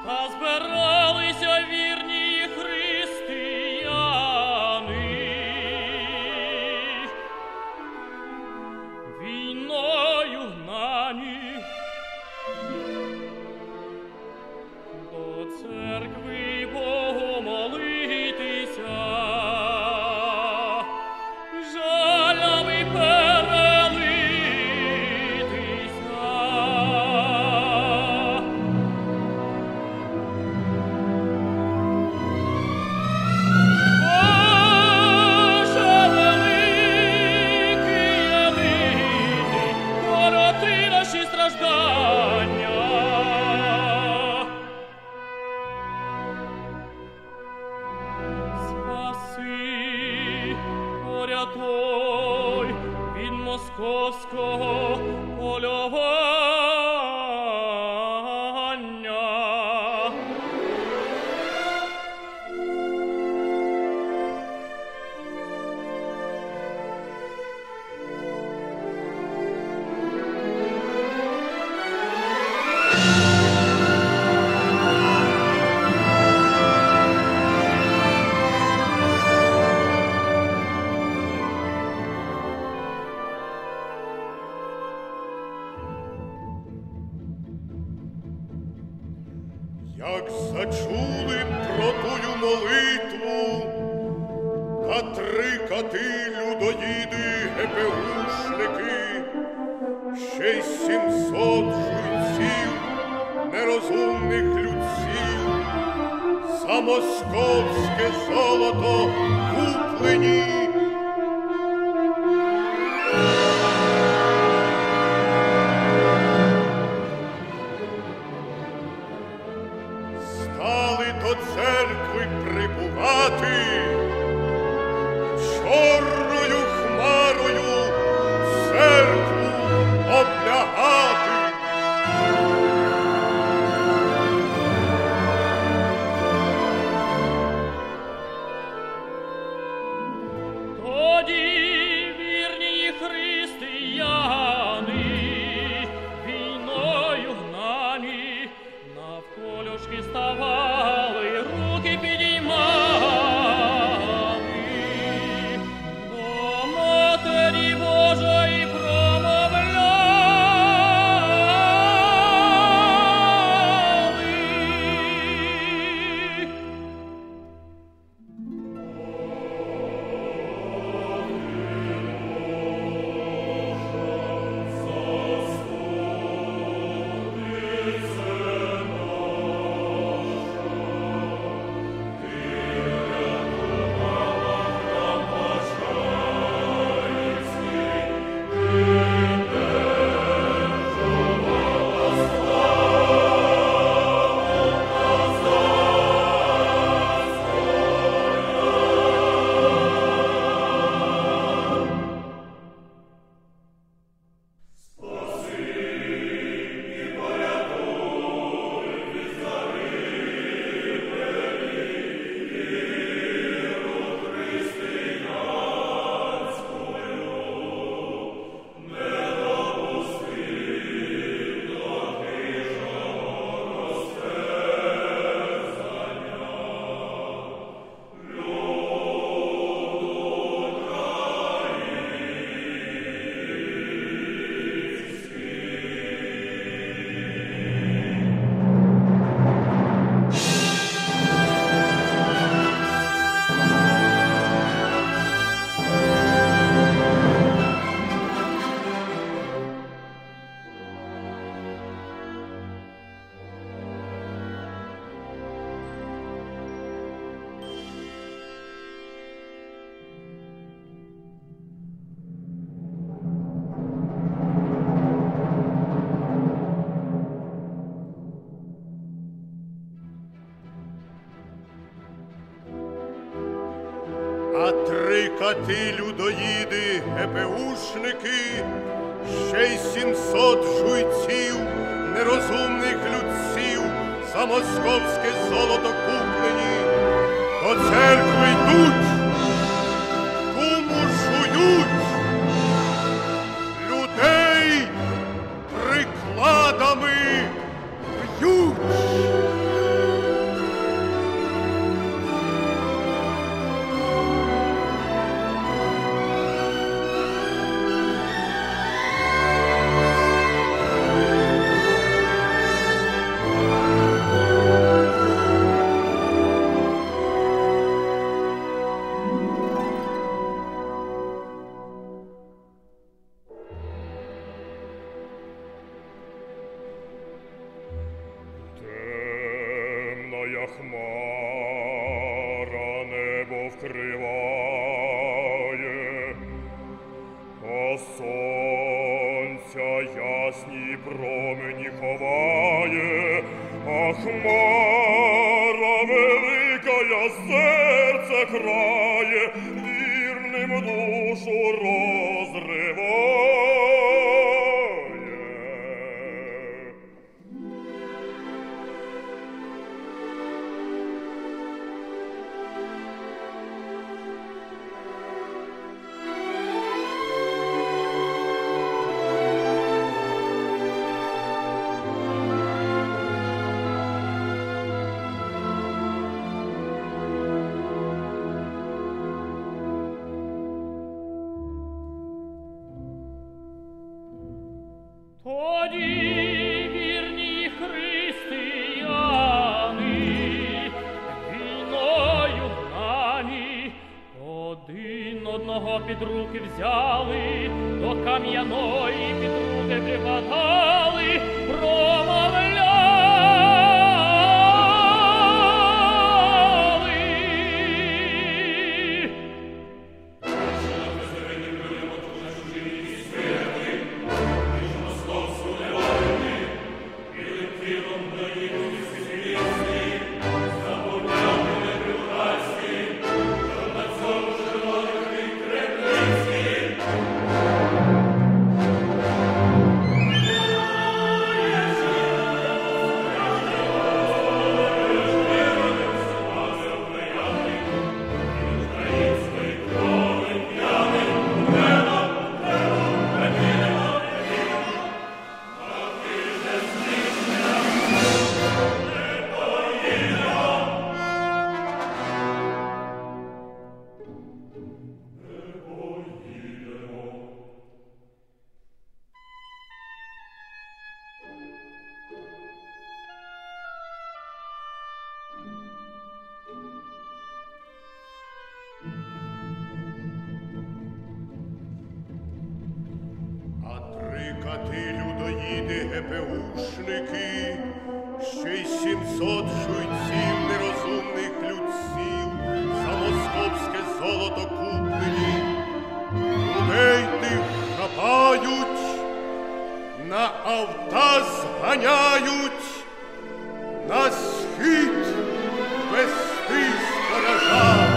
а збиралися вірні християни. Війною гнані до церкви Богу молитися, жалями перелитися. Боже великий єдиний, короти наші страждання. Спаси, порятуй від московського полювання. Як зачули про тую молитву, та три кати людоїди ГПУшники, ще й 700 жуйців, нерозумних людців, за московське золото куплені. Стали до церкви прибувати, чорною хмарою церкву облягати. Тоді вірні християни, війною гнані, навколішки ставали, руки підіймали, до Матері Божої промовляли. А три кати людоїди ГПУшники, ще й 700 жуйців, нерозумних людців, за московське золото куплені, до церкви йдуть, куму жують, людей прикладами б'ють. хмара небо вкриває, а сонця ясні промені ховає, а хмара великая серце крає, вірним душу розриває. Тоді, вірні християни, війною гнані, один одного під руки взяли, до кам'яної під руки припадали, промовляли. Кати людоїди ГПУшники, ще й 700 жуйців нерозумних людців за московське золото куплені. Людей тих хапають, на авта зганяють, на схід вести сторожа.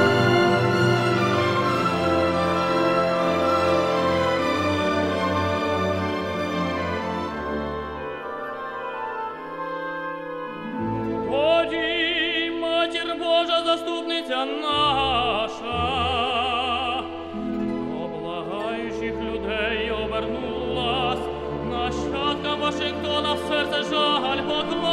Божа заступниця наша, до благаючих людей обернулась, нащадкам Вашингтона в серце жаль поклала.